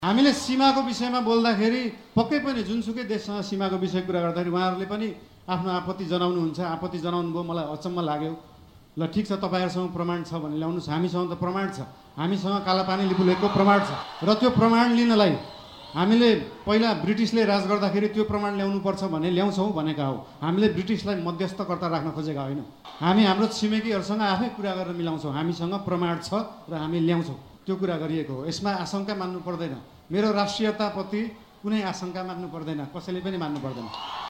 हामीले सीमाको विषयमा बोल्दाखेरि पक्कै पनि जुनसुकै देशसँग सीमाको विषय कुरा गर्दाखेरि उहाँहरूले पनि आफ्नो आपत्ति जनाउनुहुन्छ। आपत्ति जनाउनु भयो, मलाई अचम्म लाग्यो। ल ठिक छ, तपाईँहरूसँग प्रमाण छ भने ल्याउनुहोस्। हामीसँग त प्रमाण छ, हामीसँग कालापानी लिपुलेखको प्रमाण छ। र त्यो प्रमाण लिनलाई हामीले पहिला ब्रिटिसले राज गर्दाखेरि त्यो प्रमाण ल्याउनुपर्छ भने ल्याउँछौँ भनेका हो। हामीले ब्रिटिसलाई मध्यस्थकर्ता राख्न खोजेका होइनौँ। हामी हाम्रो छिमेकीहरूसँग आफै कुरा गरेर मिलाउँछौँ। हामीसँग प्रमाण छ र हामी ल्याउँछौँ, त्यो कुरा गरिएको हो। यसमा आशंका मान्नु पर्दैन। मेरो राष्ट्रियताप्रति कुनै आशंका मान्नु पर्दैन, कसैले पनि मान्नु पर्दैन।